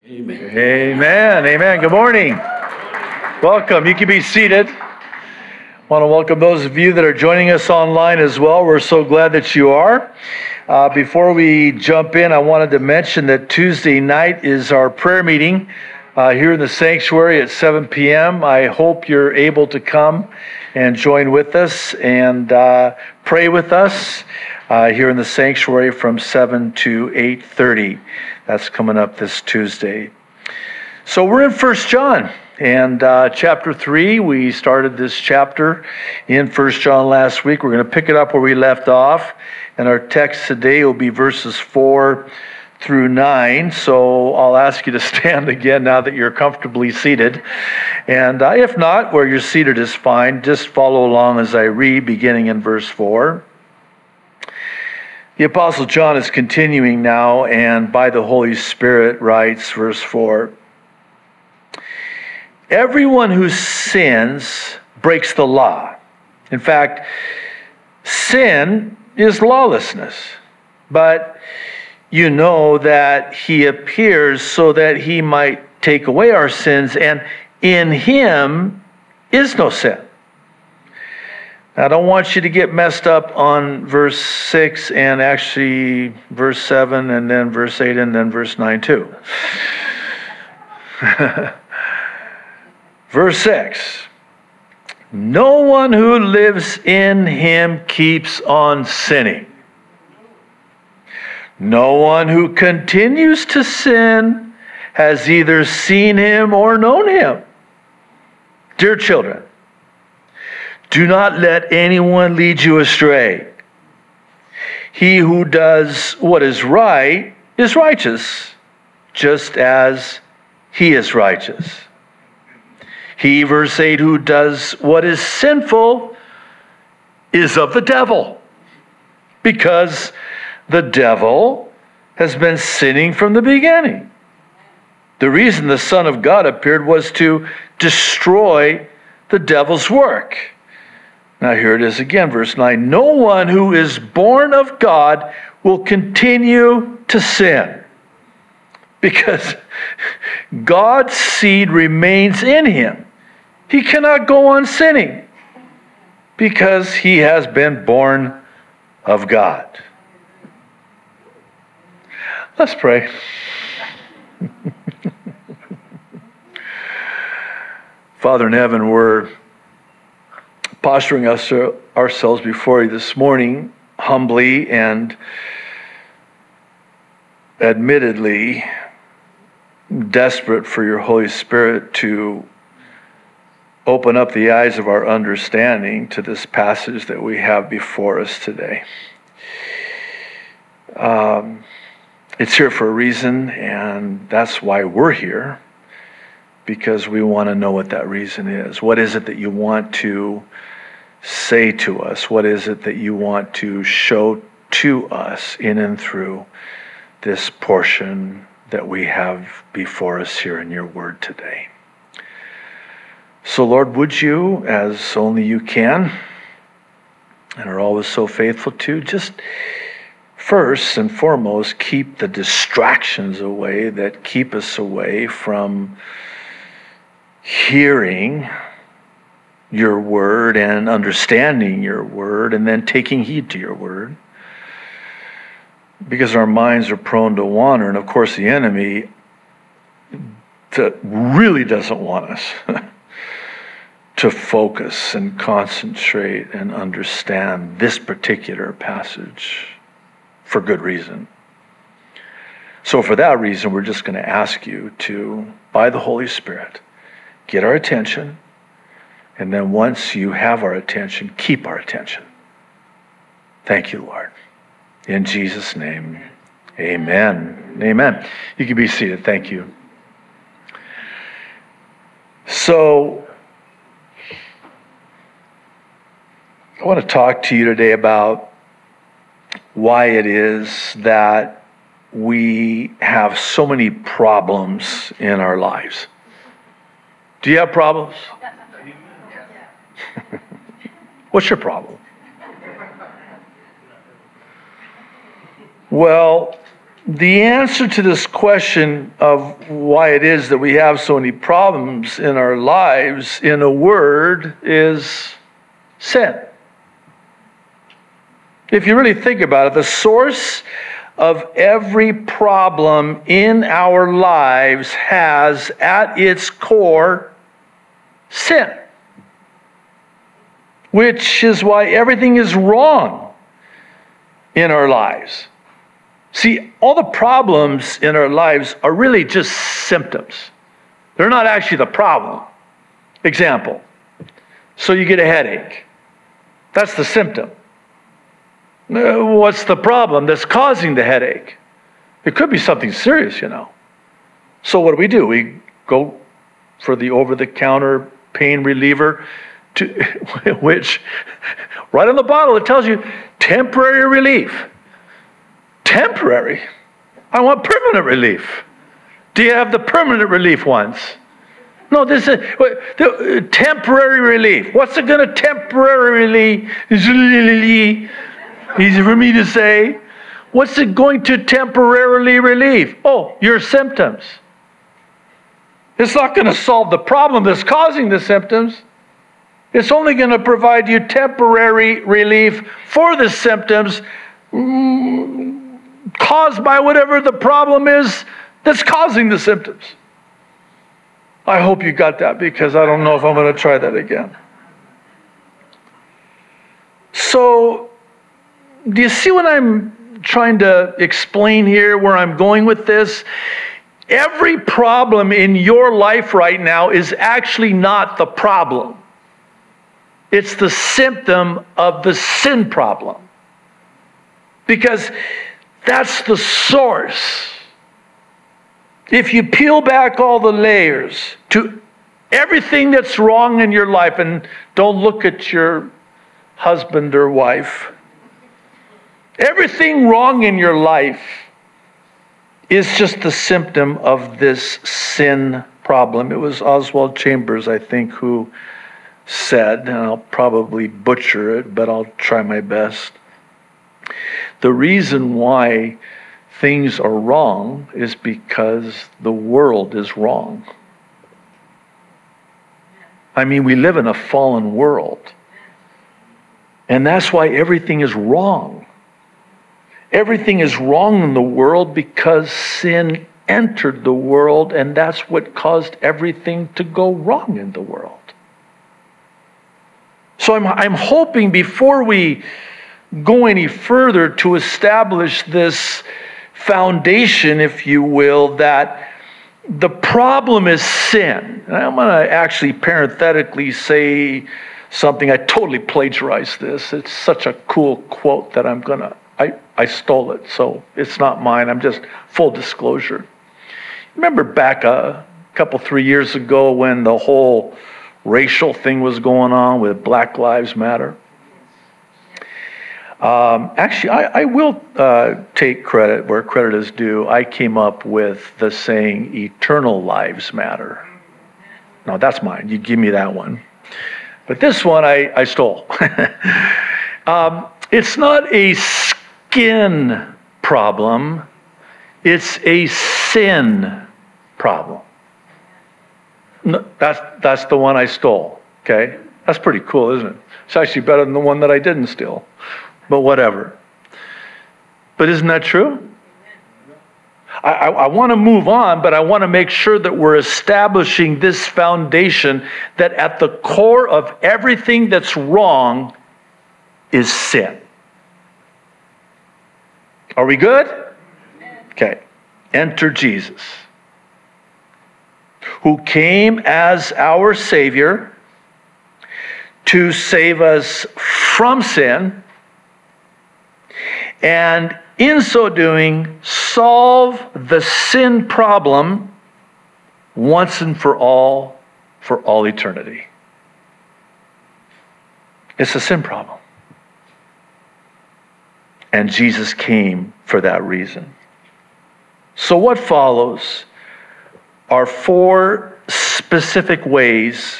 Amen. Amen. Amen. Good morning. Welcome. You can be seated. I want to welcome those of you that are joining us online as well. We're so glad that you are. Before we jump in, I wanted to mention that Tuesday night is our prayer meeting here in the sanctuary at 7 p.m. I hope you're able to come and join with us and pray with us here in the sanctuary from 7 to 8:30. That's coming up this Tuesday. So we're in 1 John and chapter 3. We started this chapter in 1 John last week. We're going to pick it up where we left off. And our text today will be verses 4 through 9. So I'll ask you to stand again now that you're comfortably seated. And if not, where you're seated is fine. Just follow along as I read, beginning in verse 4. The Apostle John is continuing now, and by the Holy Spirit writes, verse 4, "Everyone who sins breaks the law. In fact, sin is lawlessness. But you know that he appears so that he might take away our sins, and in him is no sin." I don't want you to get messed up on verse 6 and actually verse 7 and then verse 8 and then verse 9 too. Verse 6, "No one who lives in him keeps on sinning. No one who continues to sin has either seen him or known him. Dear children, do not let anyone lead you astray. He who does what is right is righteous, just as he is righteous. He," verse 8, "who does what is sinful is of the devil, because the devil has been sinning from the beginning. The reason the Son of God appeared was to destroy the devil's work." Now here it is again, verse 9. "No one who is born of God will continue to sin, because God's seed remains in him. He cannot go on sinning, because he has been born of God." Let's pray. Father in heaven, we're posturing ourselves before you this morning, humbly and admittedly desperate for your Holy Spirit to open up the eyes of our understanding to this passage that we have before us today. It's here for a reason, and that's why we're here, because we want to know what that reason is. What is it that you want to say to us? What is it that you want to show to us in and through this portion that we have before us here in your word today? So Lord, would you, as only you can, and are always so faithful to, just first and foremost, keep the distractions away that keep us away from hearing your word and understanding your word and then taking heed to your word. Because our minds are prone to wander, and of course the enemy really doesn't want us to focus and concentrate and understand this particular passage for good reason. So for that reason, we're just going to ask you to, by the Holy Spirit, get our attention. And then once you have our attention, keep our attention. Thank you, Lord. In Jesus' name, amen. Amen. You can be seated. Thank you. So, I want to talk to you today about why it is that we have so many problems in our lives. Do you have problems? What's your problem? Well, The answer to this question of why it is that we have so many problems in our lives, in a word, is sin. If you really think about it, the source of every problem in our lives has at its core sin, which is why everything is wrong in our lives. See, all the problems in our lives are really just symptoms. They're not actually the problem. Example, so you get a headache. That's the symptom. What's the problem that's causing the headache? It could be something serious, you know. So what do? We go for the over-the-counter pain reliever, which right on the bottle it tells you temporary relief. Temporary? I want permanent relief. Do you have the permanent relief ones? No, this is temporary relief. What's it going to temporarily, easy for me to say, what's it going to temporarily relieve? Oh, your symptoms. It's not going to solve the problem that's causing the symptoms. It's only going to provide you temporary relief for the symptoms caused by whatever the problem is that's causing the symptoms. I hope you got that, because I don't know if I'm going to try that again. So, do you see what I'm trying to explain here, where I'm going with this? Every problem in your life right now is actually not the problem. It's the symptom of the sin problem. Because that's the source. If you peel back all the layers to everything that's wrong in your life, and don't look at your husband or wife, everything wrong in your life is just the symptom of this sin problem. It was Oswald Chambers, I think, who said, and I'll probably butcher it, but I'll try my best. The reason why things are wrong is because the world is wrong. I mean, we live in a fallen world. And that's why everything is wrong. Everything is wrong in the world because sin entered the world, and that's what caused everything to go wrong in the world. So I'm hoping, before we go any further, to establish this foundation, if you will, that the problem is sin. And I'm going to actually parenthetically say something. I totally plagiarized this. It's such a cool quote that I stole it, so it's not mine. I'm just full disclosure. Remember back a couple, 3 years ago, when the whole racial thing was going on with Black Lives Matter? Actually, I will take credit where credit is due. I came up with the saying, eternal lives matter. No, that's mine. You give me that one. But this one I stole. It's not a skin problem. It's a sin problem. No, that's the one I stole, okay? That's pretty cool, isn't it? It's actually better than the one that I didn't steal. But whatever. But isn't that true? I want to move on, but I want to make sure that we're establishing this foundation that at the core of everything that's wrong is sin. Are we good? Okay. Enter Jesus, who came as our Savior to save us from sin, and in so doing, solve the sin problem once and for all eternity. It's a sin problem. And Jesus came for that reason. So what follows are 4 specific ways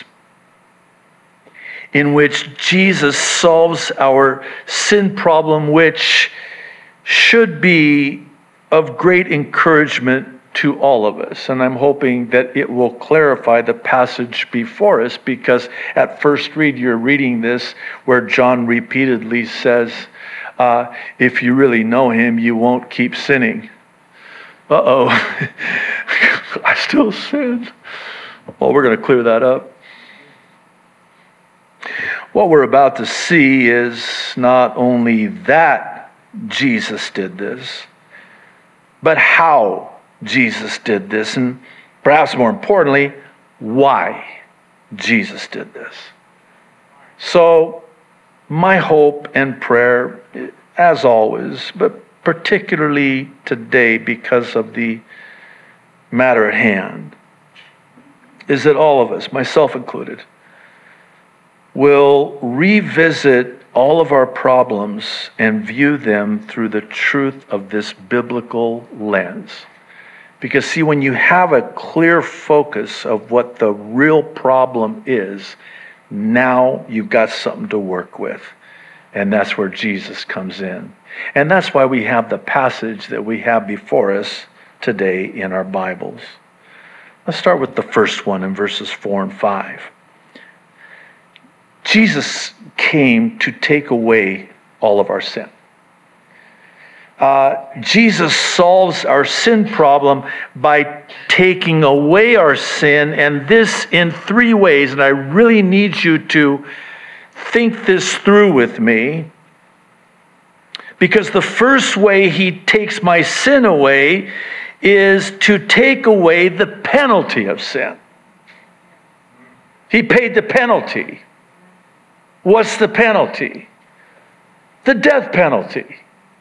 in which Jesus solves our sin problem, which should be of great encouragement to all of us. And I'm hoping that it will clarify the passage before us, because at first read, you're reading this where John repeatedly says, if you really know him, you won't keep sinning. Uh-oh. I still sin. Well, we're going to clear that up. What we're about to see is not only that Jesus did this, but how Jesus did this, and perhaps more importantly, why Jesus did this. So, my hope and prayer, as always, but particularly today because of the matter at hand, is that all of us, myself included, will revisit all of our problems and view them through the truth of this biblical lens. Because see, when you have a clear focus of what the real problem is, now you've got something to work with. And that's where Jesus comes in. And that's why we have the passage that we have before us today in our Bibles. Let's start with the first one in verses 4 and 5. Jesus came to take away all of our sin. Jesus solves our sin problem by taking away our sin, and this in 3 ways. And I really need you to think this through with me, because the first way he takes my sin away is to take away the penalty of sin. He paid the penalty. What's the penalty? The death penalty.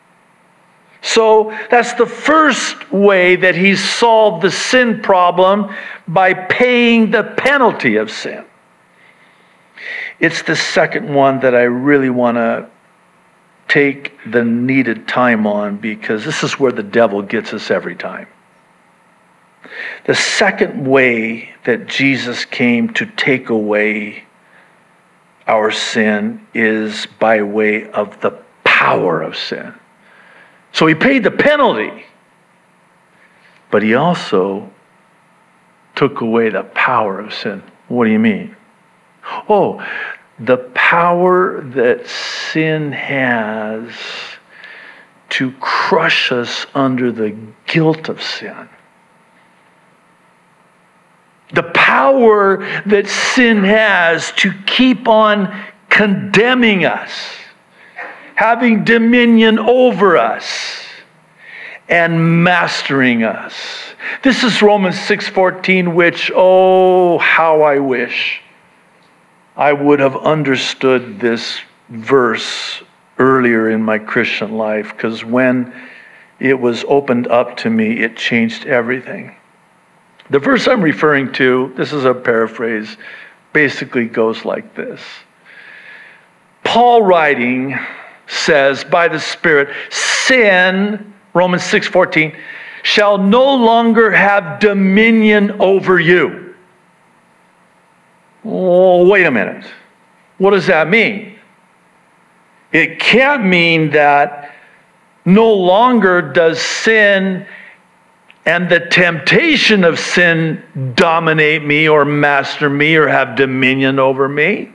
So that's the first way that he solved the sin problem, by paying the penalty of sin. It's the second one that I really want to take the needed time on, because this is where the devil gets us every time. The second way that Jesus came to take away our sin is by way of the power of sin. So he paid the penalty, but he also took away the power of sin. What do you mean? Oh, the power that sin has to crush us under the guilt of sin. The power that sin has to keep on condemning us, having dominion over us, and mastering us. This is Romans 6:14, which, oh, how I wish I would have understood this verse earlier in my Christian life, because when it was opened up to me, it changed everything. The verse I'm referring to, this is a paraphrase, basically goes like this. Paul writing says, by the Spirit, sin, Romans 6:14, shall no longer have dominion over you. Oh, wait a minute. What does that mean? It can't mean that no longer does sin and the temptation of sin dominate me or master me or have dominion over me.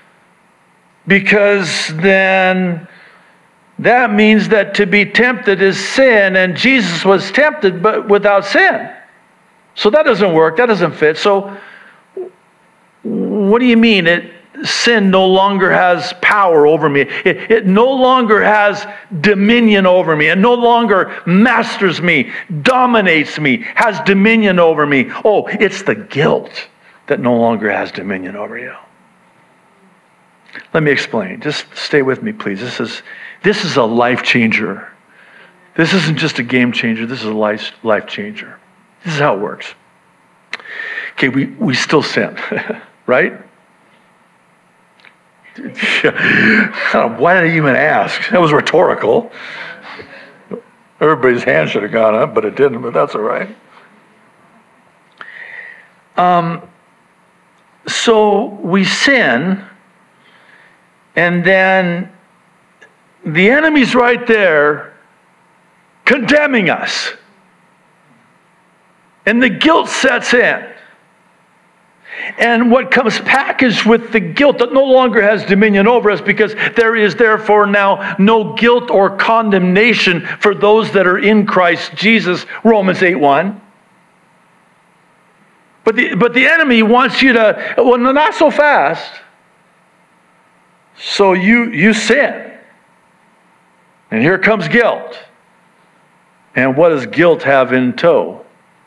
Because then that means that to be tempted is sin, and Jesus was tempted but without sin. So that doesn't work, that doesn't fit. So what do you mean sin no longer has power over me? It no longer has dominion over me. It no longer masters me, dominates me, has dominion over me. Oh, it's the guilt that no longer has dominion over you. Let me explain. Just stay with me, please. This is a life changer. This isn't just a game changer. This is a life changer. This is how it works. Okay, we still sin, right? Why did I even ask? That was rhetorical. Everybody's hand should have gone up, but it didn't, but that's all right. So we sin, and then the enemy's right there condemning us. And the guilt sets in. And what comes packaged with the guilt that no longer has dominion over us, because there is therefore now no guilt or condemnation for those that are in Christ Jesus, Romans 8:1. But the enemy wants you to, well, not so fast. So you sin. And here comes guilt. And what does guilt have in tow?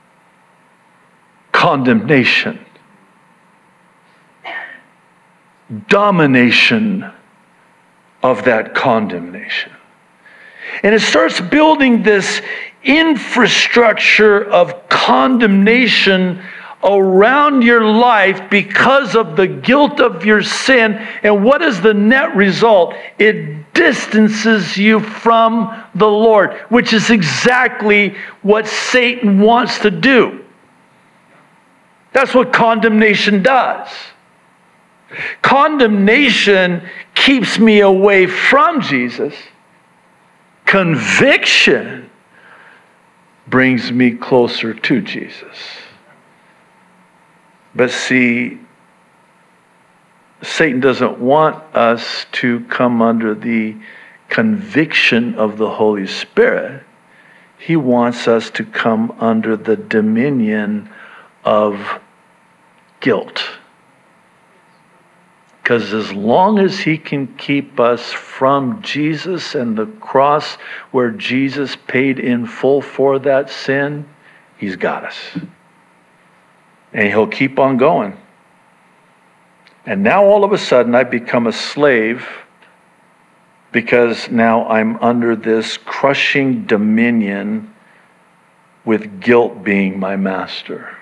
Condemnation. Domination of that condemnation. And it starts building this infrastructure of condemnation around your life because of the guilt of your sin. And what is the net result? It distances you from the Lord, which is exactly what Satan wants to do. That's what condemnation does. Condemnation keeps me away from Jesus. Conviction brings me closer to Jesus. But see, Satan doesn't want us to come under the conviction of the Holy Spirit. He wants us to come under the dominion of guilt. Because as long as he can keep us from Jesus and the cross where Jesus paid in full for that sin, he's got us. And he'll keep on going. And now all of a sudden I become a slave because now I'm under this crushing dominion with guilt being my master.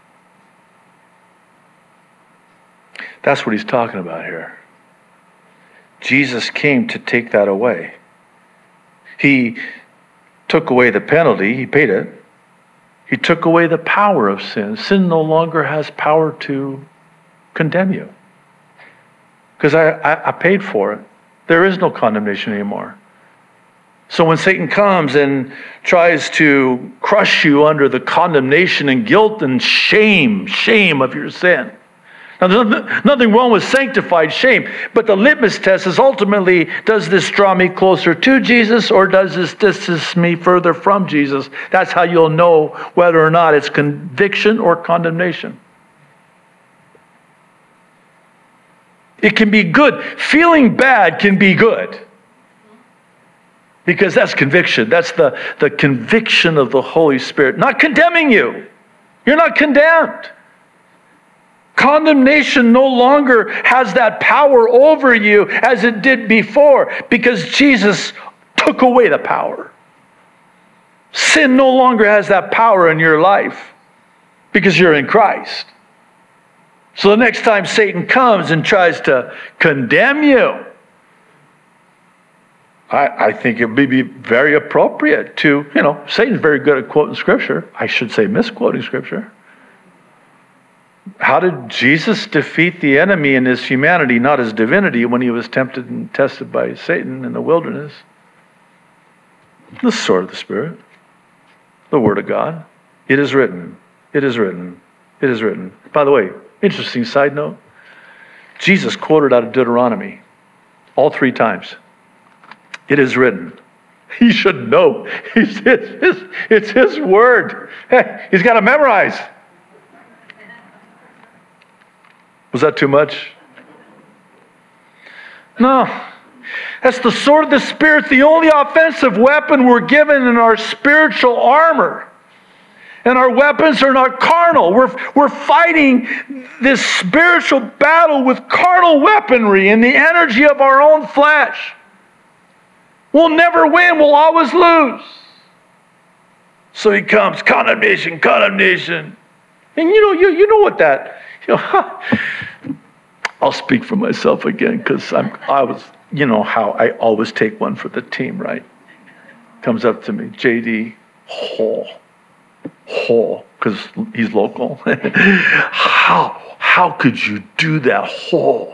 That's what he's talking about here. Jesus came to take that away. He took away the penalty. He paid it. He took away the power of sin. Sin no longer has power to condemn you. Because I paid for it. There is no condemnation anymore. So when Satan comes and tries to crush you under the condemnation and guilt and shame of your sin. Now, there's nothing wrong with sanctified shame, but the litmus test is ultimately, does this draw me closer to Jesus or does this distance me further from Jesus? That's how you'll know whether or not it's conviction or condemnation. It can be good. Feeling bad can be good. Because that's conviction. That's the conviction of the Holy Spirit. Not condemning you. You're not condemned. Condemnation no longer has that power over you as it did before because Jesus took away the power. Sin no longer has that power in your life because you're in Christ. So the next time Satan comes and tries to condemn you, I think it would be very appropriate to, Satan's very good at quoting Scripture. I should say misquoting Scripture. How did Jesus defeat the enemy in his humanity, not his divinity, when he was tempted and tested by Satan in the wilderness? The sword of the Spirit, the Word of God. It is written. It is written. It is written. By the way, interesting side note. Jesus quoted out of Deuteronomy all 3 times. It is written. He should know. It's his word. He's got to memorize. Was that too much? No. That's the sword of the Spirit, the only offensive weapon we're given in our spiritual armor. And our weapons are not carnal. We're fighting this spiritual battle with carnal weaponry and the energy of our own flesh. We'll never win. We'll always lose. So he comes, condemnation. And you know what that... I'll speak for myself again because I was, how I always take one for the team, right? Comes up to me, JD, Hall, because he's local. How could you do that, Hall?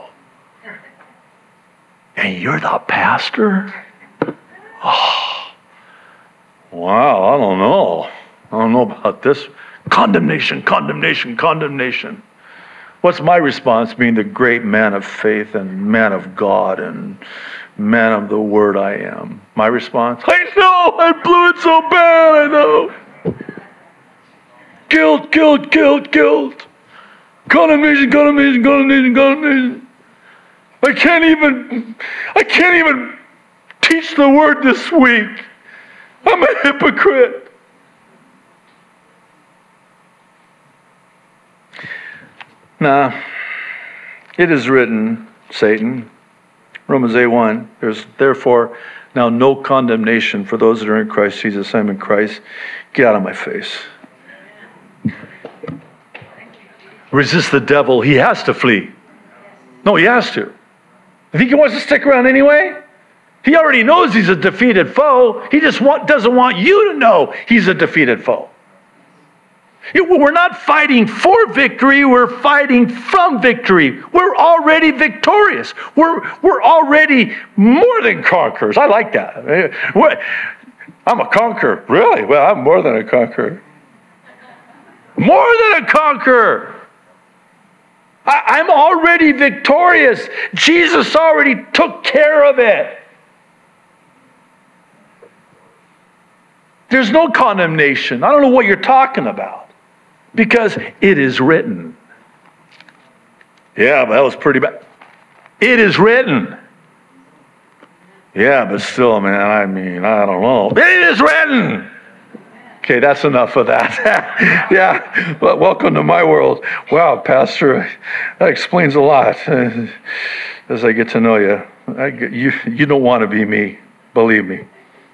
And you're the pastor? Oh, Wow, I don't know. I don't know about this. Condemnation, condemnation, condemnation. What's my response, being the great man of faith and man of God and man of the word I am? My response, I know, I blew it so bad, I know. Guilt, guilt, guilt, guilt. Condemnation, condemnation, condemnation, condemnation. I can't even teach the word this week. I'm a hypocrite. Nah, it is written, Satan, Romans 8:1, there's therefore now no condemnation for those that are in Christ Jesus. I'm in Christ. Get out of my face. Resist the devil. He has to flee. No, he has to. You think he wants to stick around anyway? He already knows he's a defeated foe. He just doesn't want you to know he's a defeated foe. We're not fighting for victory. We're fighting from victory. We're already victorious. We're already more than conquerors. I like that. I'm a conqueror. Really? Well, I'm more than a conqueror. More than a conqueror. I'm already victorious. Jesus already took care of it. There's no condemnation. I don't know what you're talking about. Because it is written. Yeah, but that was pretty bad. It is written. Yeah, but still, man, I mean, I don't know. It is written. Okay, that's enough of that. Yeah, well, welcome to my world. Wow, Pastor, that explains a lot. As I get to know you, you don't want to be me, believe me.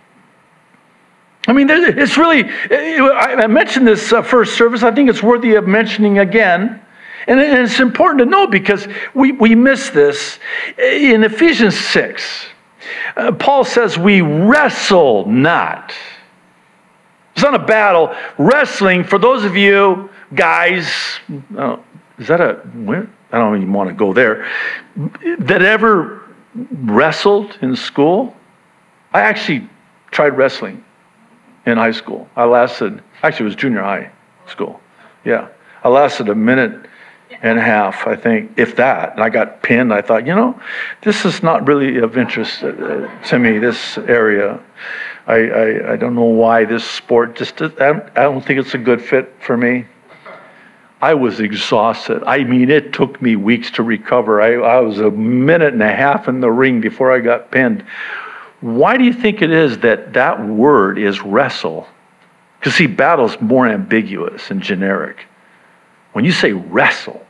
I mean, it's really, I mentioned this first service. I think it's worthy of mentioning again. And it's important to know because we miss this. In Ephesians 6, Paul says we wrestle not. It's not a battle. Wrestling, for those of you guys, is that I don't even want to go there, that ever wrestled in school? I actually tried wrestling in high school. Actually it was junior high school. Yeah. I lasted a minute and a half, I think, if that. And I got pinned. I thought, this is not really of interest to me, this area. I don't know why this sport I don't think it's a good fit for me. I was exhausted. I mean, it took me weeks to recover. I was a minute and a half in the ring before I got pinned. Why do you think it is that word is wrestle? Because see, battle's more ambiguous and generic. When you say wrestle,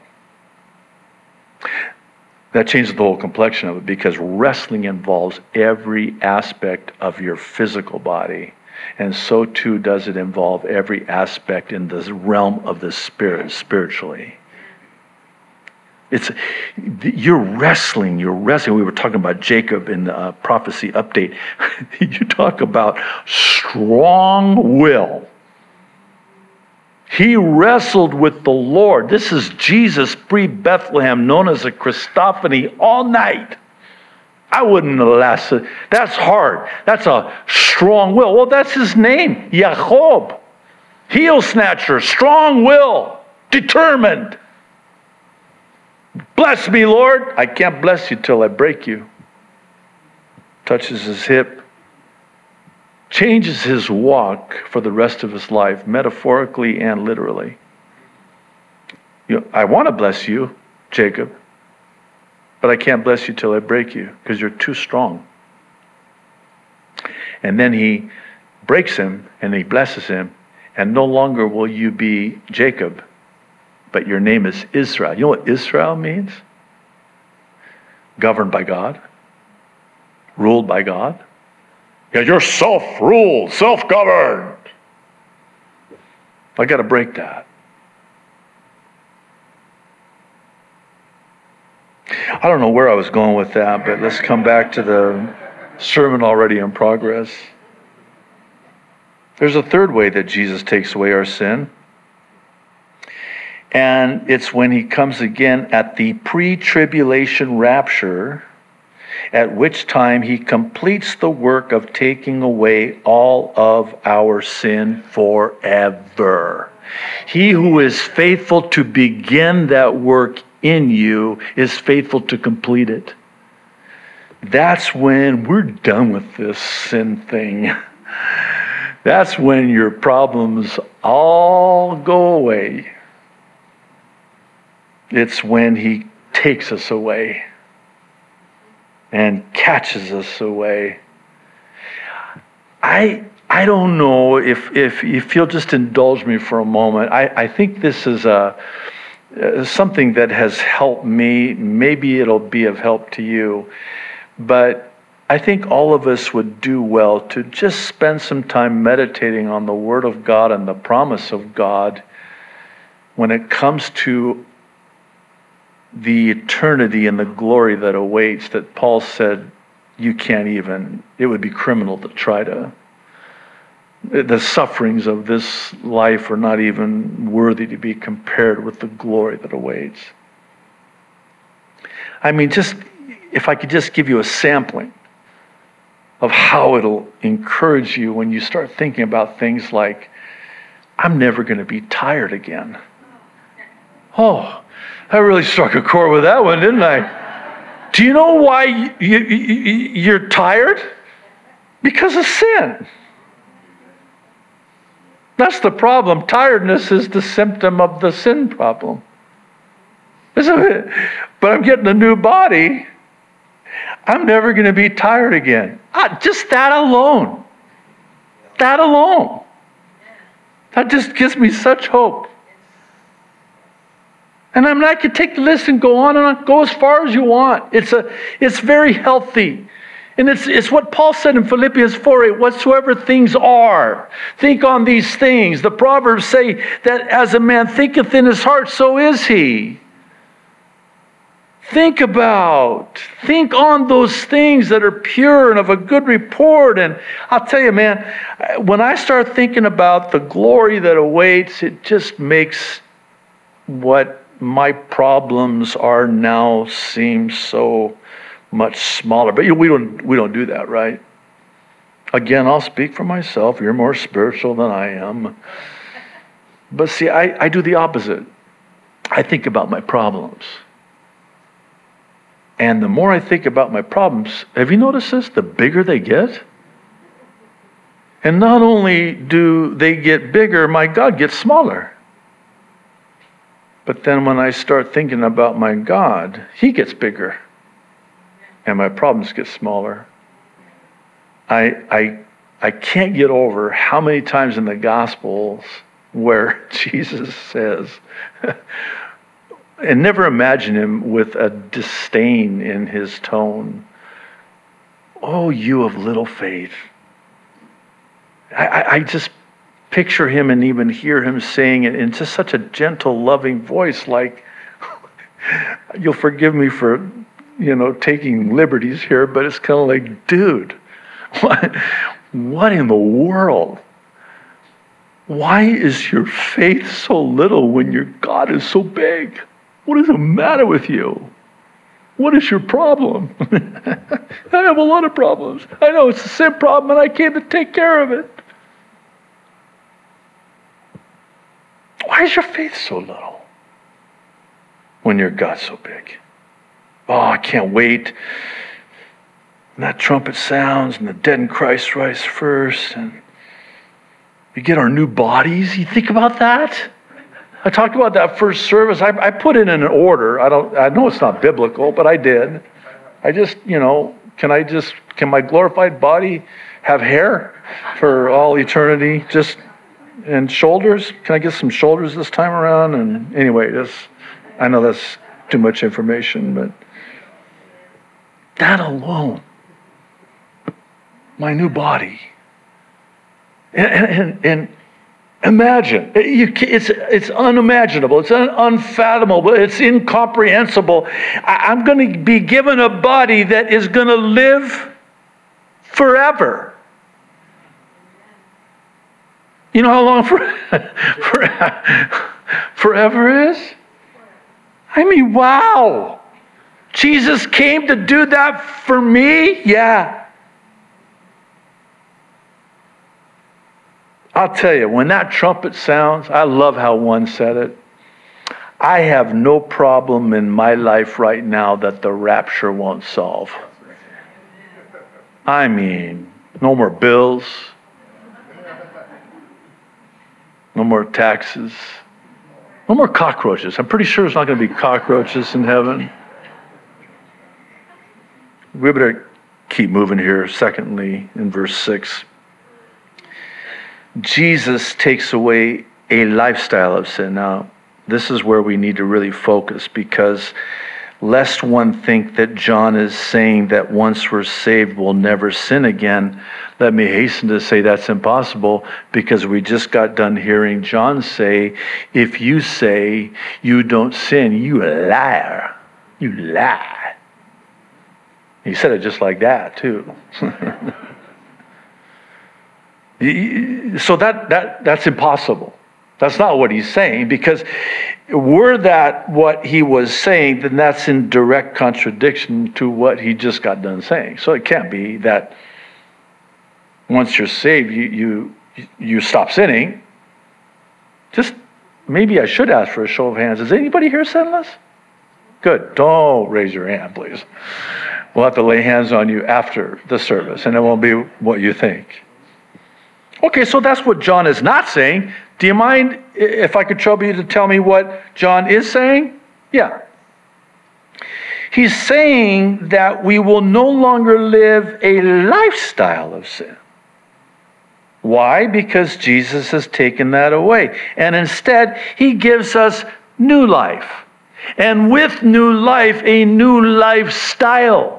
that changes the whole complexion of it because wrestling involves every aspect of your physical body. And so too does it involve every aspect in the realm of the spirit, spiritually. You're wrestling. We were talking about Jacob in the prophecy update. You talk about strong will. He wrestled with the Lord. This is Jesus pre-Bethlehem, known as a Christophany, all night. I wouldn't have lasted. That's hard. That's a strong will. Well, that's his name, Jacob. Heel snatcher, strong will, determined. Bless me, Lord. I can't bless you till I break you. Touches his hip. Changes his walk for the rest of his life, metaphorically and literally. I want to bless you, Jacob, but I can't bless you till I break you because you're too strong. And then he breaks him and he blesses him, and no longer will you be Jacob, but your name is Israel. You know what Israel means? Governed by God. Ruled by God. Yeah, you're self-ruled, self-governed. I got to break that. I don't know where I was going with that, but let's come back to the sermon already in progress. There's a third way that Jesus takes away our sin. And it's when he comes again at the pre-tribulation rapture, at which time he completes the work of taking away all of our sin forever. He who is faithful to begin that work in you is faithful to complete it. That's when we're done with this sin thing. That's when your problems all go away. It's when he takes us away and catches us away. I don't know if you'll just indulge me for a moment. I think this is something that has helped me. Maybe it'll be of help to you. But I think all of us would do well to just spend some time meditating on the Word of God and the promise of God when it comes to the eternity and the glory that awaits, that Paul said you can't even, it would be criminal to try to. The sufferings of this life are not even worthy to be compared with the glory that awaits. I mean, just if I could just give you a sampling of how it'll encourage you when you start thinking about things like, I'm never going to be tired again. Oh, I really struck a chord with that one, didn't I? Do you know why you're tired? Because of sin. That's the problem. Tiredness is the symptom of the sin problem. But I'm getting a new body. I'm never going to be tired again. Just that alone. That alone. That just gives me such hope. And I could take the list and go on and on, go as far as you want. It's very healthy. And it's what Paul said in Philippians 4:8, whatsoever things are, think on these things. The Proverbs say that as a man thinketh in his heart, so is he. Think on those things that are pure and of a good report. And I'll tell you, man, when I start thinking about the glory that awaits, it just makes what my problems are now seem so much smaller. But we don't do that, right? Again, I'll speak for myself. You're more spiritual than I am. But see, I do the opposite. I think about my problems. And the more I think about my problems, have you noticed this? The bigger they get. And not only do they get bigger, my God gets smaller. But then when I start thinking about my God, He gets bigger. And my problems get smaller. I can't get over how many times in the Gospels where Jesus says, and never imagine Him with a disdain in His tone, "Oh, you of little faith." I just picture Him and even hear Him saying it in just such a gentle, loving voice, like, you'll forgive me for, taking liberties here, but it's kind of like, dude, what in the world? Why is your faith so little when your God is so big? What is the matter with you? What is your problem? I have a lot of problems. I know it's a sin problem, and I came to take care of it. Why is your faith so little when your God's so big? Oh, I can't wait. And that trumpet sounds, and the dead in Christ rise first, and we get our new bodies. You think about that? I talked about that first service. I put it in an order. I know it's not biblical, but I did. I just, can my glorified body have hair for all eternity? And shoulders? Can I get some shoulders this time around? And anyway, I know that's too much information, but that alone, my new body. And imagine, it's unimaginable, it's unfathomable, it's incomprehensible. I'm going to be given a body that is going to live forever. You know how long forever is? I mean, wow. Jesus came to do that for me? Yeah. I'll tell you, when that trumpet sounds, I love how one said it. I have no problem in my life right now that the rapture won't solve. I mean, no more bills, no more taxes, no more cockroaches. I'm pretty sure there's not going to be cockroaches in heaven. We better keep moving here. Secondly, in verse 6, Jesus takes away a lifestyle of sin. Now, this is where we need to really focus, because lest one think that John is saying that once we're saved, we'll never sin again. Let me hasten to say that's impossible, because we just got done hearing John say, if you say you don't sin, you a liar. You lie. He said it just like that, too. So that's impossible. That's not what he's saying, because were that what he was saying, then that's in direct contradiction to what he just got done saying. So it can't be that once you're saved, you stop sinning. Just maybe I should ask for a show of hands. Is anybody here sinless? Good. Don't raise your hand, please. We'll have to lay hands on you after the service, and it won't be what you think. Okay, so that's what John is not saying. Do you mind if I could trouble you to tell me what John is saying? Yeah. He's saying that we will no longer live a lifestyle of sin. Why? Because Jesus has taken that away. And instead, he gives us new life. And with new life, a new lifestyle.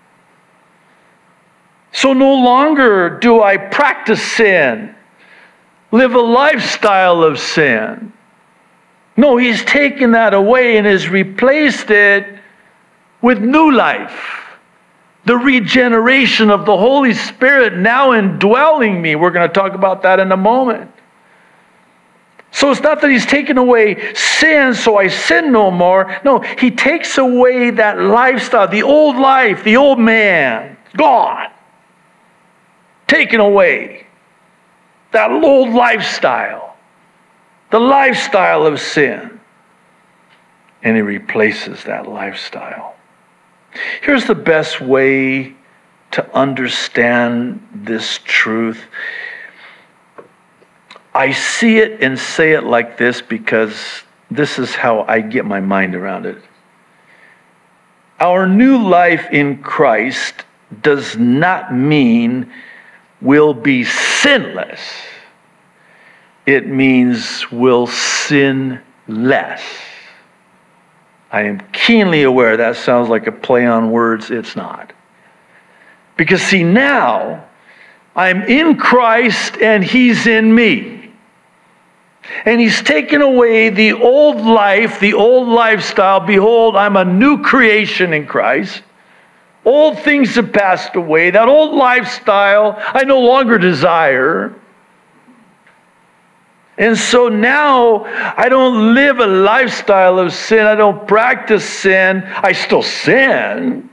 So no longer do I practice sin, live a lifestyle of sin. No, he's taken that away and has replaced it with new life. The regeneration of the Holy Spirit now indwelling me. We're going to talk about that in a moment. So it's not that he's taken away sin so I sin no more. No, he takes away that lifestyle, the old life, the old man, gone. Taken away. That old lifestyle. The lifestyle of sin. And he replaces that lifestyle. Here's the best way to understand this truth. I see it and say it like this because this is how I get my mind around it. Our new life in Christ does not mean we'll be sinless. It means we'll sin less. I am keenly aware that sounds like a play on words. It's not. Because see, now I'm in Christ and he's in me. And he's taken away the old life, the old lifestyle. Behold, I'm a new creation in Christ. Old things have passed away. That old lifestyle I no longer desire. And so now I don't live a lifestyle of sin. I don't practice sin. I still sin.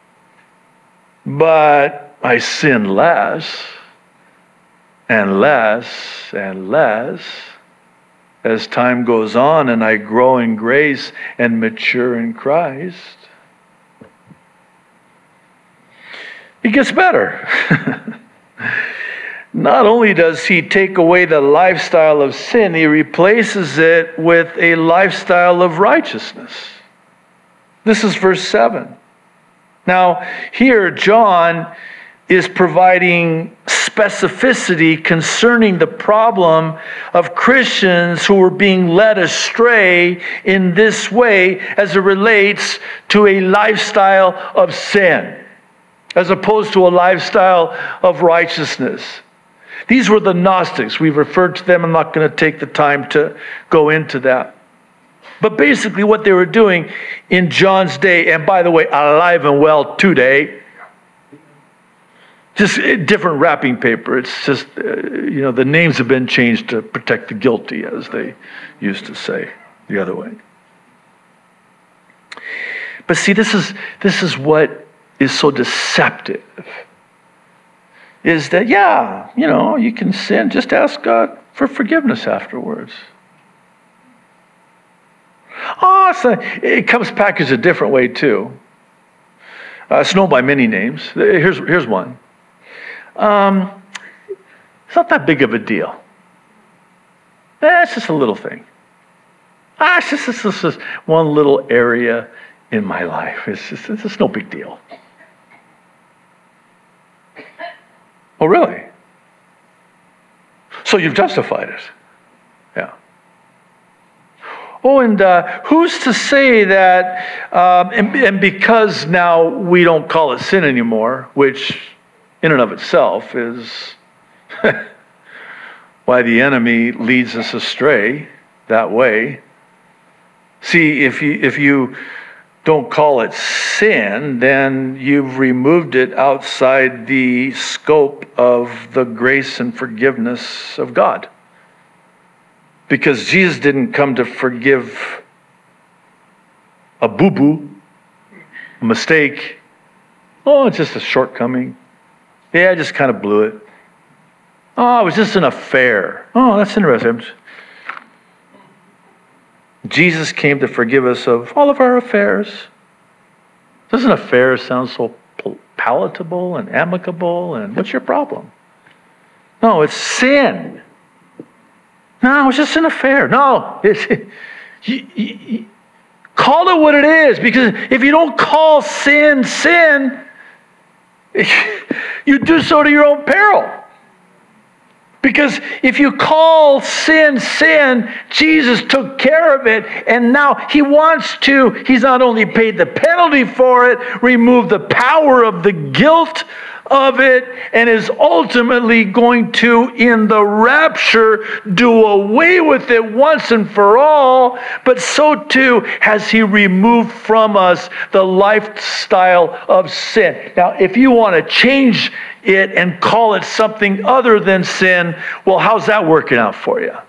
But I sin less and less and less as time goes on and I grow in grace and mature in Christ. It gets better. Not only does he take away the lifestyle of sin, he replaces it with a lifestyle of righteousness. This is verse 7. Now, here John is providing specificity concerning the problem of Christians who are being led astray in this way as it relates to a lifestyle of sin, as opposed to a lifestyle of righteousness. These were the Gnostics. We've referred to them. I'm not going to take the time to go into that. But basically what they were doing in John's day, and by the way, alive and well today, just different wrapping paper. It's just, the names have been changed to protect the guilty, as they used to say the other way. But see, this is what is so deceptive. Is that, you can sin, just ask God for forgiveness afterwards. It comes packaged a different way too. It's known by many names. Here's one. It's not that big of a deal. It's just a little thing. It's just one little area in my life. It's just no big deal. Oh, really? So you've justified it. Yeah. Oh, and who's to say that, and because now we don't call it sin anymore, which in and of itself is why the enemy leads us astray that way. See, if you don't call it sin, then you've removed it outside the scope of the grace and forgiveness of God. Because Jesus didn't come to forgive a boo-boo, a mistake. Oh, it's just a shortcoming. Yeah, I just kind of blew it. Oh, it was just an affair. Oh, that's interesting. Jesus came to forgive us of all of our affairs. Doesn't affair sound so palatable and amicable? And what's your problem? No, it's sin. No, it's just an affair. No, call it what it is. Because if you don't call sin, you do so to your own peril. Because if you call sin, Jesus took care of it, and now he's not only paid the penalty for it, removed the power of the guilt of it, and is ultimately going to, in the rapture, do away with it once and for all, but so too has he removed from us the lifestyle of sin. Now, if you want to change it and call it something other than sin, well, how's that working out for you?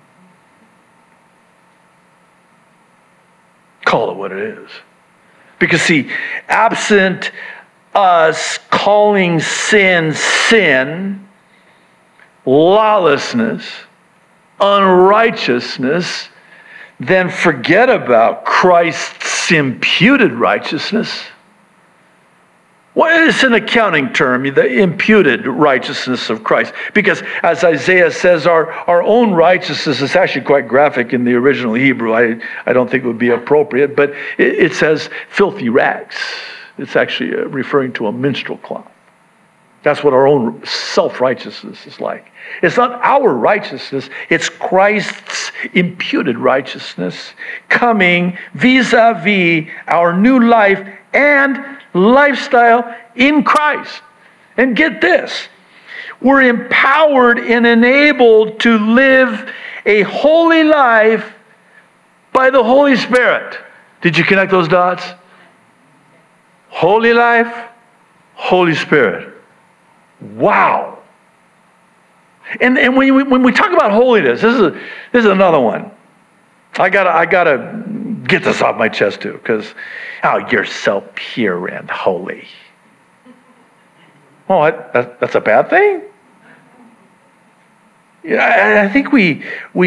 Call it what it is. Because see, absent us calling sin, lawlessness, unrighteousness, then forget about Christ's imputed righteousness. What is an accounting term, the imputed righteousness of Christ? Because as Isaiah says, our own righteousness is actually quite graphic in the original Hebrew. I don't think it would be appropriate, but it says filthy rags. It's actually referring to a minstrel cloth. That's what our own self-righteousness is like. It's not our righteousness, it's Christ's imputed righteousness coming vis-a-vis our new life and lifestyle in Christ. And get this, we're empowered and enabled to live a holy life by the Holy Spirit. Did you connect those dots? Holy life, Holy Spirit. Wow. And when we talk about holiness, this is another one. I gotta get this off my chest too, because you're so pure and holy. Oh, that's a bad thing? Yeah, I think we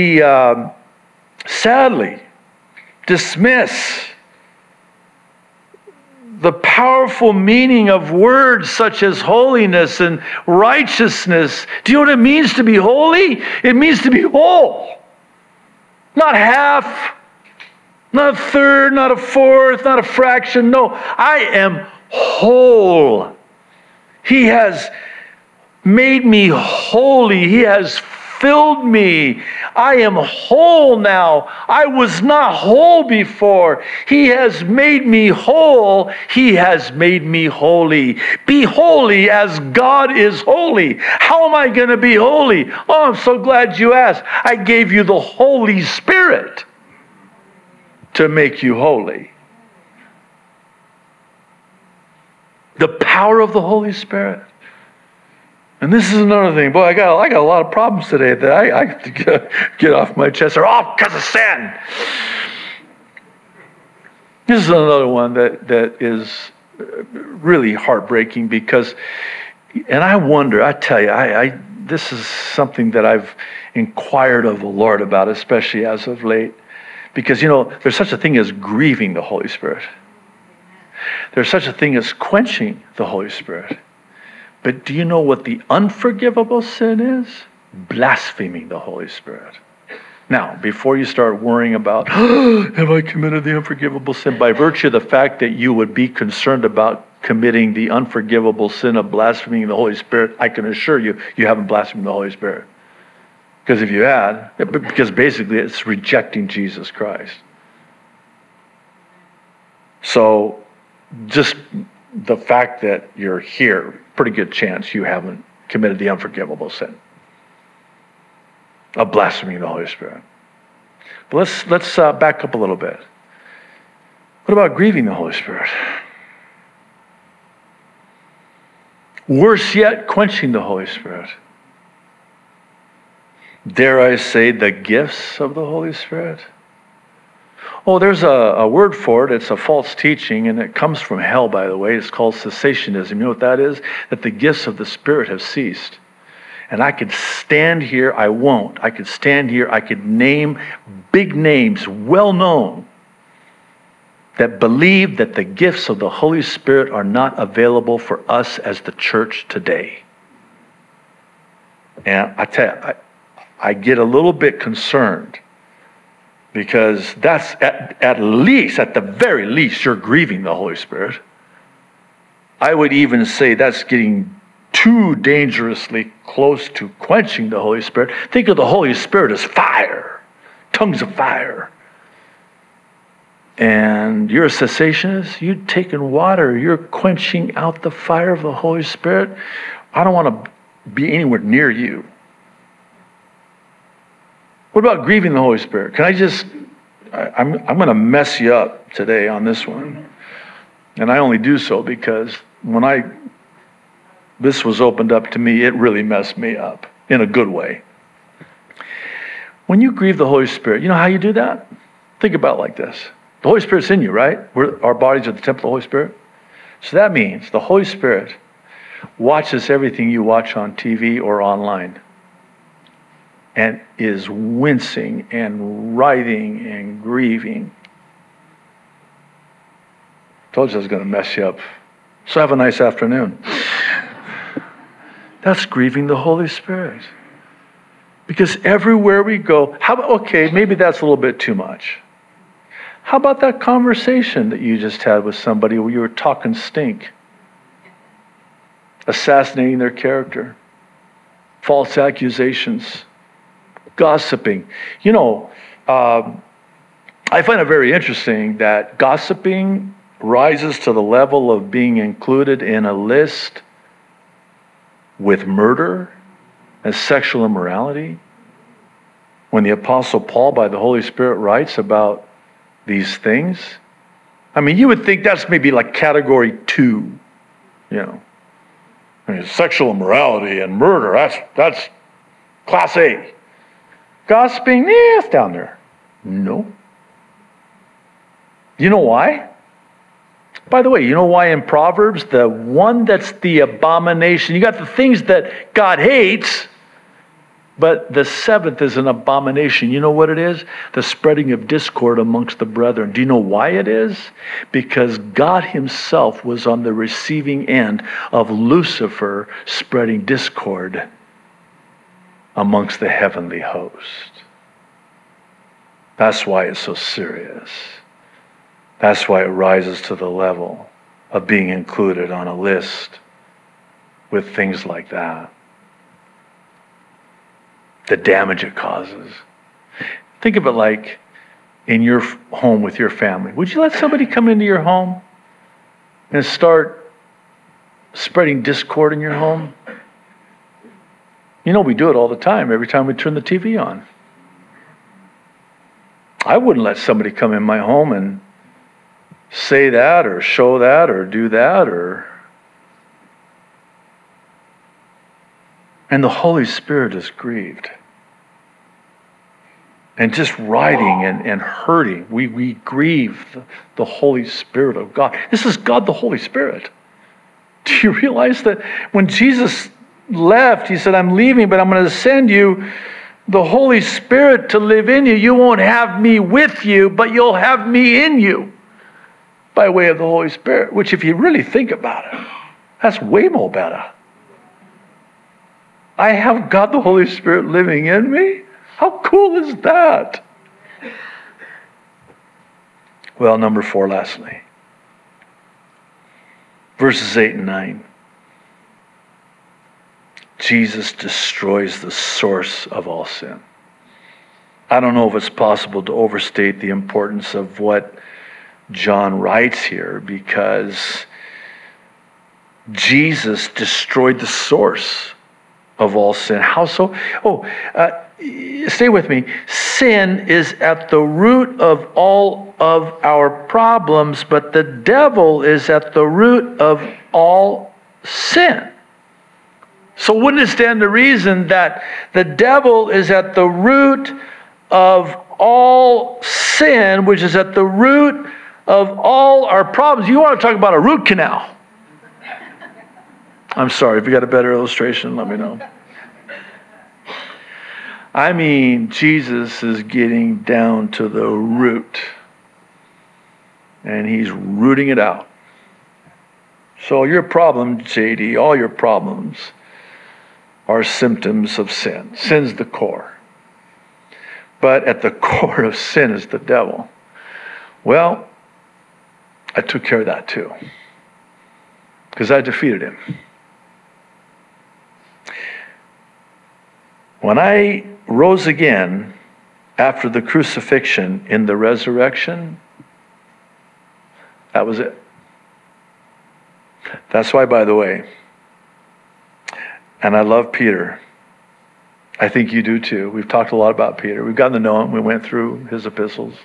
sadly dismiss the powerful meaning of words such as holiness and righteousness. Do you know what it means to be holy? It means to be whole. Not half, not a third, not a fourth, not a fraction. No, I am whole. He has made me holy. He has filled me. I am whole now. I was not whole before. He has made me whole. He has made me holy. Be holy as God is holy. How am I going to be holy? Oh, I'm so glad you asked. I gave you the Holy Spirit to make you holy. The power of the Holy Spirit. And this is another thing. Boy, I got a lot of problems today that I have to get off my chest. They're all because of sin. This is another one that is really heartbreaking because, and I wonder, I tell you, this is something that I've inquired of the Lord about, especially as of late, because, there's such a thing as grieving the Holy Spirit. There's such a thing as quenching the Holy Spirit. But do you know what the unforgivable sin is? Blaspheming the Holy Spirit. Now, before you start worrying about, have I committed the unforgivable sin? By virtue of the fact that you would be concerned about committing the unforgivable sin of blaspheming the Holy Spirit, I can assure you, you haven't blasphemed the Holy Spirit. Because if you had, because basically it's rejecting Jesus Christ. So, just the fact that you're here, pretty good chance you haven't committed the unforgivable sin of blaspheming the Holy Spirit. But let's back up a little bit. What about grieving the Holy Spirit? Worse yet, quenching the Holy Spirit. Dare I say, the gifts of the Holy Spirit? Oh, there's a word for it. It's a false teaching, and it comes from hell, by the way. It's called cessationism. You know what that is? That the gifts of the Spirit have ceased. And I could stand here, I won't. I could stand here, I could name big names, well known, that believe that the gifts of the Holy Spirit are not available for us as the church today. And I tell you, I get a little bit concerned because that's at least, at the very least, you're grieving the Holy Spirit. I would even say that's getting too dangerously close to quenching the Holy Spirit. Think of the Holy Spirit as fire, tongues of fire. And you're a cessationist, you've taken water, you're quenching out the fire of the Holy Spirit. I don't want to be anywhere near you. What about grieving the Holy Spirit? Can I just, I'm going to mess you up today on this one. And I only do so because when this was opened up to me, it really messed me up in a good way. When you grieve the Holy Spirit, you know how you do that? Think about it like this. The Holy Spirit's in you, right? Our bodies are the temple of the Holy Spirit. So that means the Holy Spirit watches everything you watch on TV or online and is wincing and writhing and grieving. Told you I was going to mess you up. So have a nice afternoon. That's grieving the Holy Spirit. Because everywhere we go, okay, maybe that's a little bit too much. How about that conversation that you just had with somebody where you were talking stink? Assassinating their character. False accusations. Gossiping. I find it very interesting that gossiping rises to the level of being included in a list with murder and sexual immorality. When the Apostle Paul, by the Holy Spirit, writes about these things, I mean, you would think that's maybe like category 2, sexual immorality and murder, that's class A. Gossiping, it's down there. No. You know why? By the way, you know why in Proverbs, the one that's the abomination, you got the things that God hates, but the seventh is an abomination. You know what it is? The spreading of discord amongst the brethren. Do you know why it is? Because God himself was on the receiving end of Lucifer spreading discord amongst the heavenly host. That's why it's so serious. That's why it rises to the level of being included on a list with things like that. The damage it causes. Think of it like in your home with your family. Would you let somebody come into your home and start spreading discord in your home? We do it all the time, every time we turn the TV on. I wouldn't let somebody come in my home and say that or show that or do that and the Holy Spirit is grieved. and just writhing and hurting. We grieve the Holy Spirit of God. This is God the Holy Spirit. Do you realize that when Jesus left, he said, I'm leaving, but I'm going to send you the Holy Spirit to live in you. You won't have me with you, but you'll have me in you by way of the Holy Spirit, which if you really think about it, that's way more better. I have God the Holy Spirit living in me? How cool is that? Well, number 4, lastly. Verses 8 and 9. Jesus destroys the source of all sin. I don't know if it's possible to overstate the importance of what John writes here, because Jesus destroyed the source of all sin. How so? Stay with me. Sin is at the root of all of our problems, but the devil is at the root of all sin. So wouldn't it stand to reason that the devil is at the root of all sin, which is at the root of all our problems? You want to talk about a root canal. I'm sorry, if you got a better illustration, let me know. I mean, Jesus is getting down to the root, and he's rooting it out. So your problem, JD, all your problems are symptoms of sin. Sin's the core. But at the core of sin is the devil. Well, I took care of that too, because I defeated him. When I rose again after the crucifixion in the resurrection, that was it. That's why, by the way, and I love Peter. I think you do too. We've talked a lot about Peter. We've gotten to know him. We went through his epistles.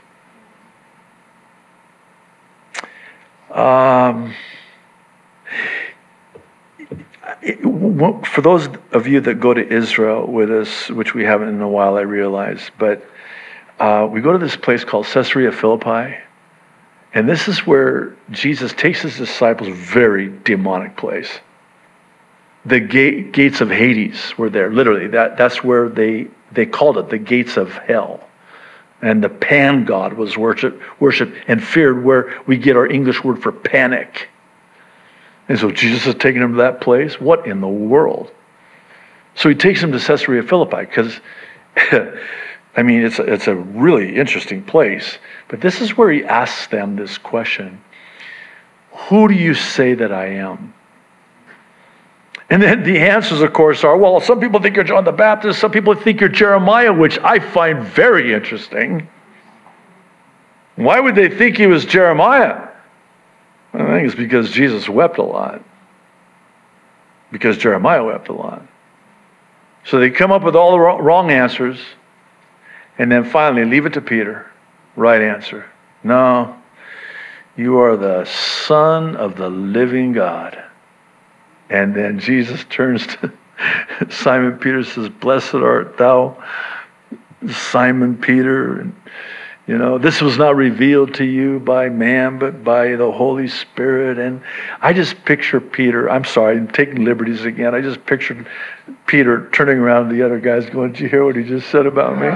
For those of you that go to Israel with us, which we haven't in a while, I realize, but we go to this place called Caesarea Philippi, and this is where Jesus takes his disciples, very demonic place. The gates of Hades were there, literally. That's where they called it the gates of hell. And the pan god was worshipped and feared, where we get our English word for panic. And so Jesus is taking him to that place. What in the world? So he takes him to Caesarea Philippi because, I mean, it's a really interesting place. But this is where he asks them this question. Who do you say that I am? And then the answers, of course, are, well, some people think you're John the Baptist. Some people think you're Jeremiah, which I find very interesting. Why would they think he was Jeremiah? I think it's because Jesus wept a lot. Because Jeremiah wept a lot. So they come up with all the wrong answers. And then finally leave it to Peter. Right answer. No, you are the Son of the living God. And then Jesus turns to Simon Peter and says, blessed art thou, Simon Peter. And, you know, this was not revealed to you by man, but by the Holy Spirit. And I just picture Peter. I'm sorry, I'm taking liberties again. I just pictured Peter turning around to the other guys going, did you hear what he just said about me?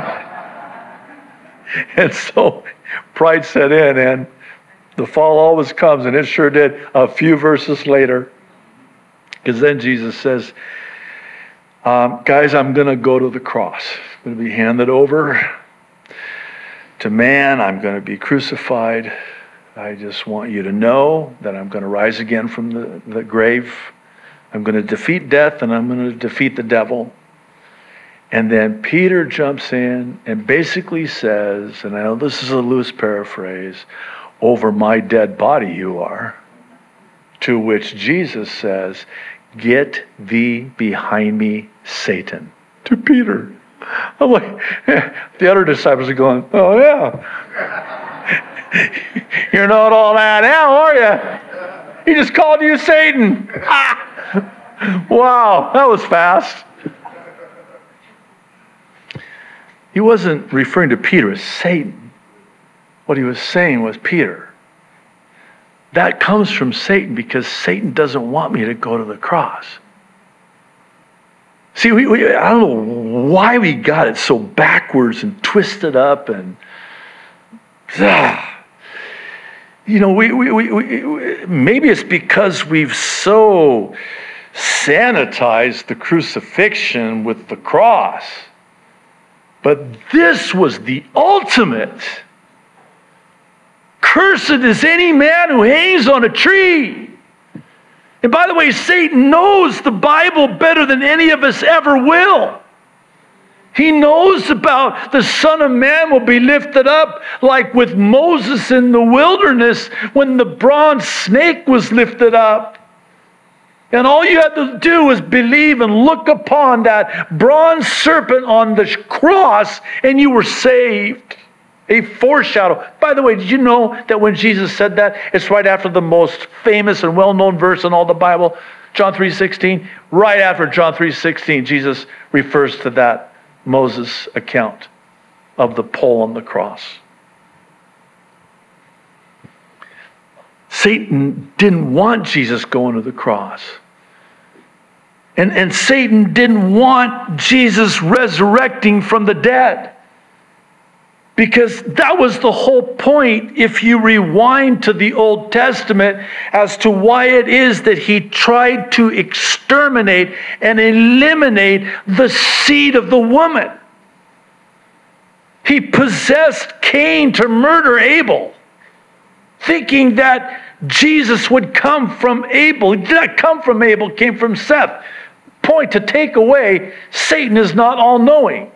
And so pride set in, and the fall always comes, and it sure did a few verses later. Because then Jesus says, guys, I'm going to go to the cross. I'm going to be handed over to man. I'm going to be crucified. I just want you to know that I'm going to rise again from the grave. I'm going to defeat death, and I'm going to defeat the devil. And then Peter jumps in and basically says, and I know this is a loose paraphrase, over my dead body you are. To which Jesus says, get thee behind me, Satan. To Peter. I'm like, the other disciples are going, oh yeah. You're not all that now, are you? He just called you Satan. Wow, that was fast. He wasn't referring to Peter as Satan. What he was saying was, Peter, that comes from Satan because Satan doesn't want me to go to the cross. See, I don't know why we got it so backwards and twisted up and maybe it's because we've so sanitized the crucifixion with the cross. But this was the ultimate. Cursed is any man who hangs on a tree. And by the way, Satan knows the Bible better than any of us ever will. He knows about the Son of Man will be lifted up like with Moses in the wilderness when the bronze snake was lifted up. And all you had to do was believe and look upon that bronze serpent on the cross and you were saved. A foreshadow. By the way, did you know that when Jesus said that, it's right after the most famous and well-known verse in all the Bible, John 3:16? Right after John 3:16, Jesus refers to that Moses account of the pole on the cross. Satan didn't want Jesus going to the cross. And Satan didn't want Jesus resurrecting from the dead. Because that was the whole point, if you rewind to the Old Testament, as to why it is that he tried to exterminate and eliminate the seed of the woman. He possessed Cain to murder Abel, thinking that Jesus would come from Abel. He did not come from Abel, came from Seth. Point to take away, Satan is not all-knowing.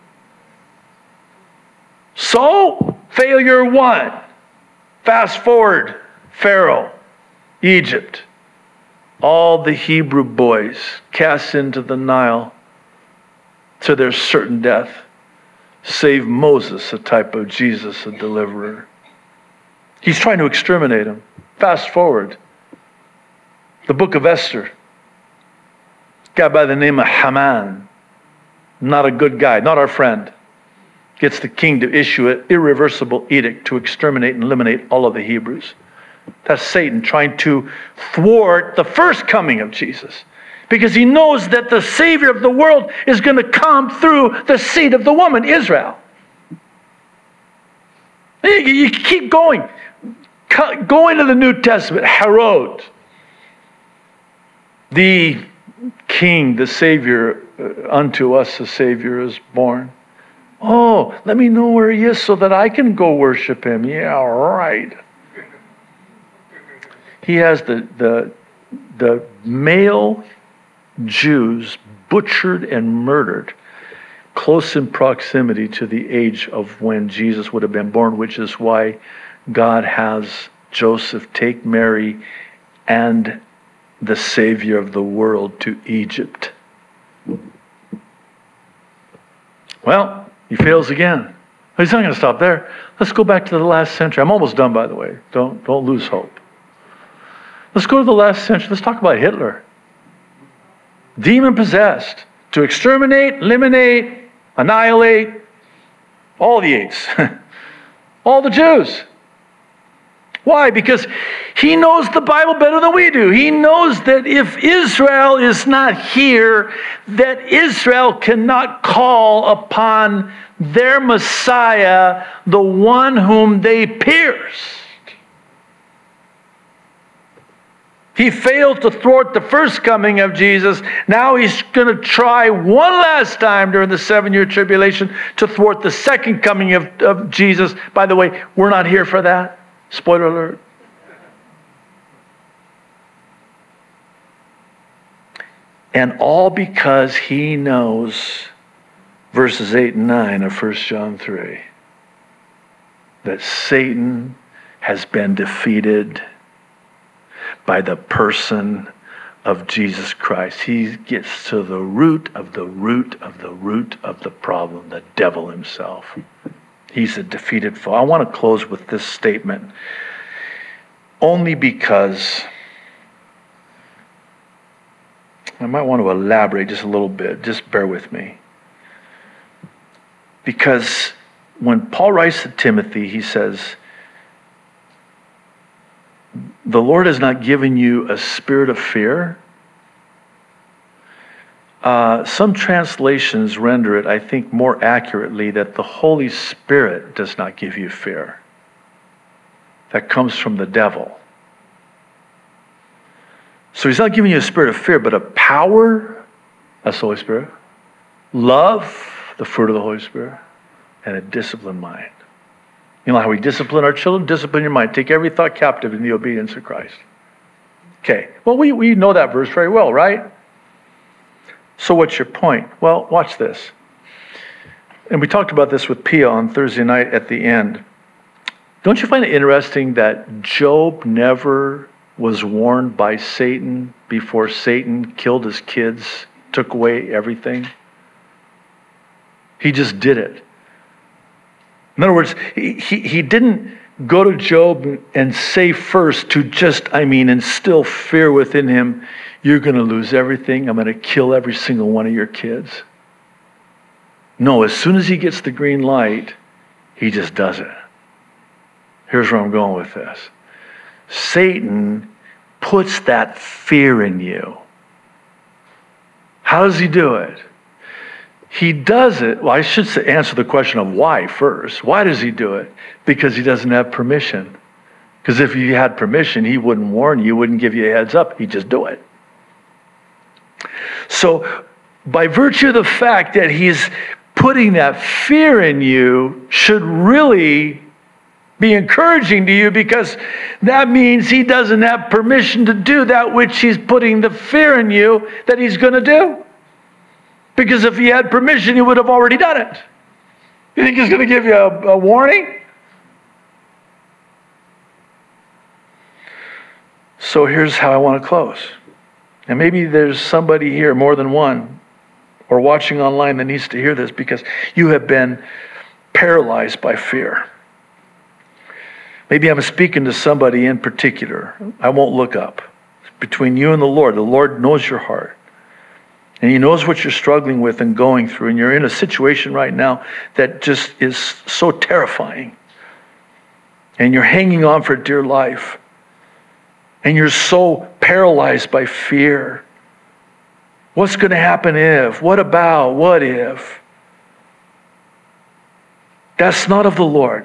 So, failure one. Fast forward, Pharaoh, Egypt. All the Hebrew boys cast into the Nile to their certain death, save Moses, a type of Jesus, a deliverer. He's trying to exterminate him. Fast forward, the book of Esther. A guy by the name of Haman, not a good guy, not our friend, gets the king to issue an irreversible edict to exterminate and eliminate all of the Hebrews. That's Satan trying to thwart the first coming of Jesus, because he knows that the Savior of the world is going to come through the seed of the woman, Israel. You keep going. Going to the New Testament, Herod, the king, the Savior, unto us a Savior is born. Oh, let me know where he is so that I can go worship him. Yeah, right. He has the male Jews butchered and murdered close in proximity to the age of when Jesus would have been born, which is why God has Joseph take Mary and the Savior of the world to Egypt. Well, he fails again. He's not going to stop there. Let's go back to the last century. I'm almost done, by the way. Don't lose hope. Let's go to the last century. Let's talk about Hitler. Demon-possessed. To exterminate, eliminate, annihilate all the eights. All the Jews. Why? Because he knows the Bible better than we do. He knows that if Israel is not here, that Israel cannot call upon their Messiah, the one whom they pierced. He failed to thwart the first coming of Jesus. Now he's going to try one last time during the 7-year tribulation to thwart the second coming of Jesus. By the way, we're not here for that. Spoiler alert. And all because he knows verses 8 and 9 of 1 John 3, that Satan has been defeated by the person of Jesus Christ. He gets to the root of the root of the root of the problem, the devil himself. He's a defeated foe. I want to close with this statement, only because I might want to elaborate just a little bit. Just bear with me. Because when Paul writes to Timothy, he says, the Lord has not given you a spirit of fear. Some translations render it, I think, more accurately that the Holy Spirit does not give you fear. That comes from the devil. So he's not giving you a spirit of fear, but a power, that's the Holy Spirit, love, the fruit of the Holy Spirit, and a disciplined mind. You know how we discipline our children? Discipline your mind. Take every thought captive in the obedience of Christ. Okay, well, we know that verse very well, right? So what's your point? Well, watch this. And we talked about this with Pia on Thursday night at the end. Don't you find it interesting that Job never was warned by Satan before Satan killed his kids, took away everything? He just did it. In other words, he didn't go to Job and say first to just, instill fear within him. You're going to lose everything. I'm going to kill every single one of your kids. No, as soon as he gets the green light, he just does it. Here's where I'm going with this. Satan puts that fear in you. How does he do it? He does it, well, I should answer the question of why first. Why does he do it? Because he doesn't have permission. Because if he had permission, he wouldn't warn you, wouldn't give you a heads up. He'd just do it. So by virtue of the fact that he's putting that fear in you should really be encouraging to you, because that means he doesn't have permission to do that which he's putting the fear in you that he's going to do. Because if he had permission, he would have already done it. You think he's going to give you a warning? So here's how I want to close. And maybe there's somebody here, more than one, or watching online that needs to hear this because you have been paralyzed by fear. Maybe I'm speaking to somebody in particular. I won't look up. It's between you and the Lord knows your heart. And he knows what you're struggling with and going through. And you're in a situation right now that just is so terrifying. And you're hanging on for dear life. And you're so paralyzed by fear. What's going to happen if? What about? What if? That's not of the Lord.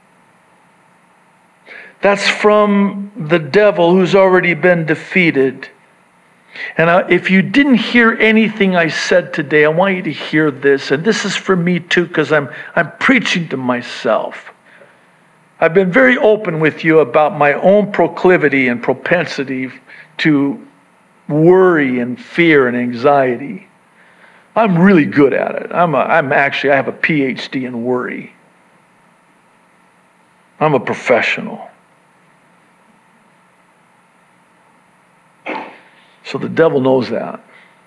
That's from the devil who's already been defeated. And if you didn't hear anything I said today, I want you to hear this. And this is for me too, because I'm preaching to myself. I've been very open with you about my own proclivity and propensity to worry and fear and anxiety. I'm really good at it. I have a PhD in worry. I'm a professional. So the devil knows that.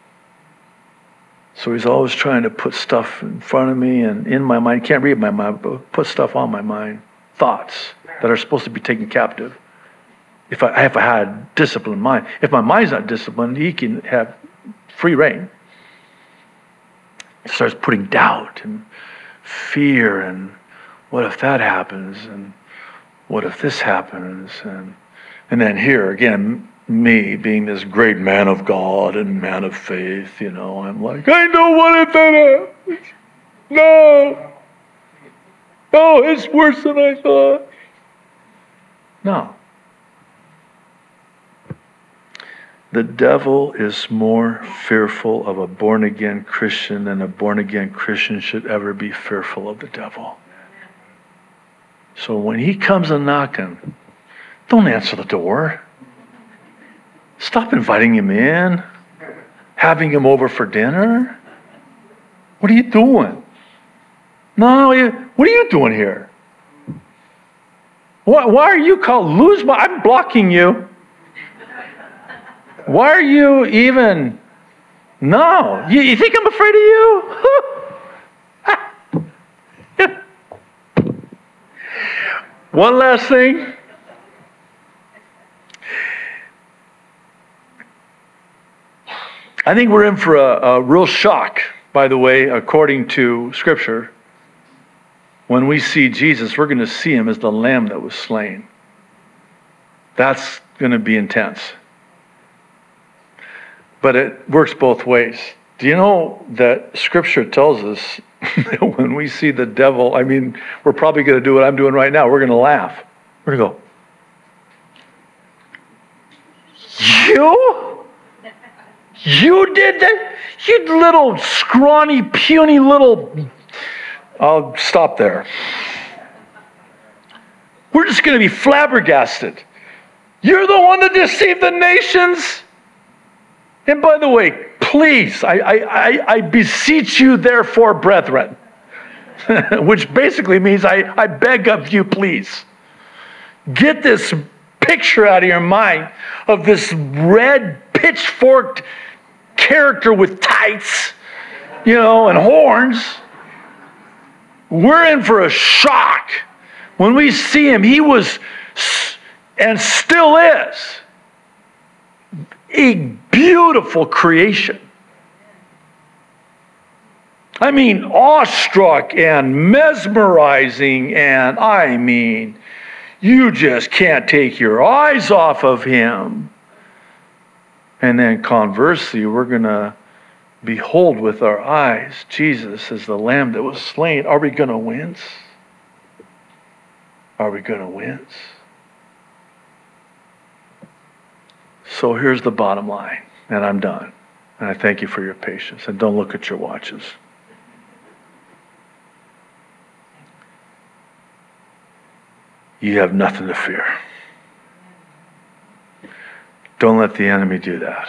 So he's always trying to put stuff in front of me and in my mind. Can't read my mind, but put stuff on my mind. Thoughts that are supposed to be taken captive. If I had a disciplined mind. If my mind's not disciplined, he can have free reign. It starts putting doubt and fear and what if that happens and what if this happens and then here again, me being this great man of God and man of faith, I'm like, I know what if that happens. No, it's worse than I thought. No. The devil is more fearful of a born-again Christian than a born-again Christian should ever be fearful of the devil. So when he comes a knocking, don't answer the door. Stop inviting him in, having him over for dinner. What are you doing? No, what are you doing here? Why are you called? I'm blocking you. Why are you even? No. You think I'm afraid of you? One last thing. I think we're in for a real shock, by the way, according to Scripture. when we see Jesus, we're going to see him as the Lamb that was slain. That's going to be intense. But it works both ways. Do you know that Scripture tells us that when we see the devil, we're probably going to do what I'm doing right now. We're going to laugh. We're going to go, You did that? You little scrawny, puny little... I'll stop there. We're just going to be flabbergasted. You're the one that deceived the nations? And by the way, please, I beseech you, therefore, brethren, which basically means I beg of you, please, get this picture out of your mind of this red pitchforked character with tights, and horns. We're in for a shock. When we see him, he was, and still is, a beautiful creation. Awestruck and mesmerizing, and you just can't take your eyes off of him. And then conversely, we're going to behold with our eyes Jesus as the Lamb that was slain. Are we going to wince? Are we going to wince? So here's the bottom line, and I'm done. And I thank you for your patience. And don't look at your watches. You have nothing to fear. Don't let the enemy do that.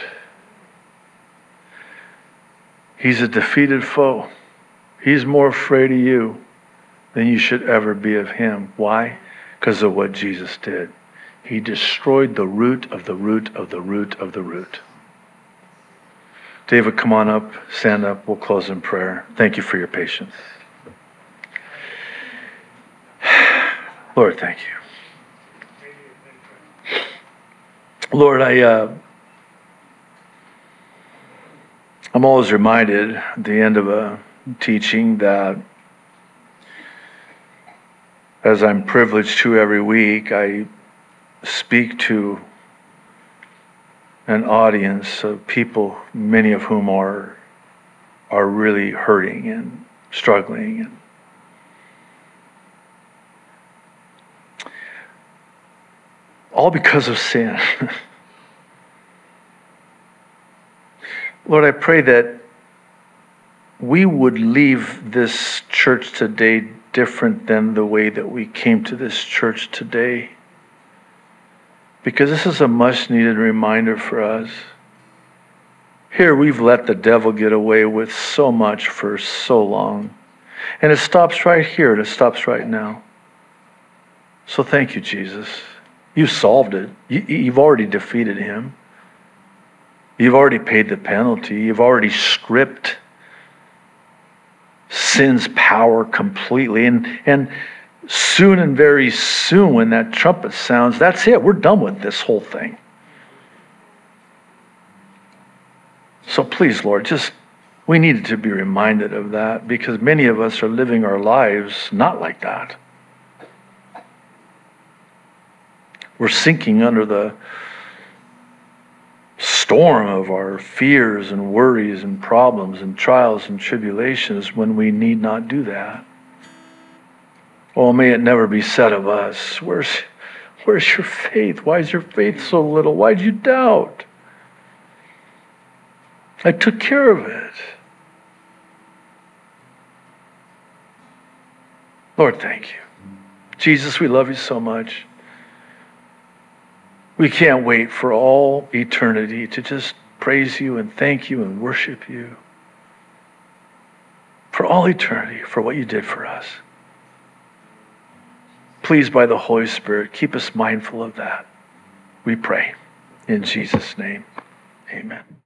He's a defeated foe. He's more afraid of you than you should ever be of him. Why? Because of what Jesus did. He destroyed the root of the root of the root of the root. David, come on up, stand up. We'll close in prayer. Thank you for your patience. Lord, thank you. Lord, I'm always reminded at the end of a teaching that as I'm privileged to every week, I speak to an audience of people, many of whom are really hurting and struggling. And all because of sin. Lord, I pray that we would leave this church today different than the way that we came to this church today. Because this is a much-needed reminder for us. Here we've let the devil get away with so much for so long. And it stops right here, and it stops right now. So thank you, Jesus. You solved it. You've already defeated him. You've already paid the penalty. You've already stripped sin's power completely. And soon and very soon, when that trumpet sounds, that's it. We're done with this whole thing. So please, Lord, we needed to be reminded of that, because many of us are living our lives not like that. We're sinking under the storm of our fears and worries and problems and trials and tribulations when we need not do that. Oh, may it never be said of us, where's your faith? Why is your faith so little? Why did you doubt? I took care of it. Lord, thank you. Jesus, we love you so much. We can't wait for all eternity to just praise you and thank you and worship you. For all eternity, for what you did for us. Please, by the Holy Spirit, keep us mindful of that. We pray in Jesus' name. Amen.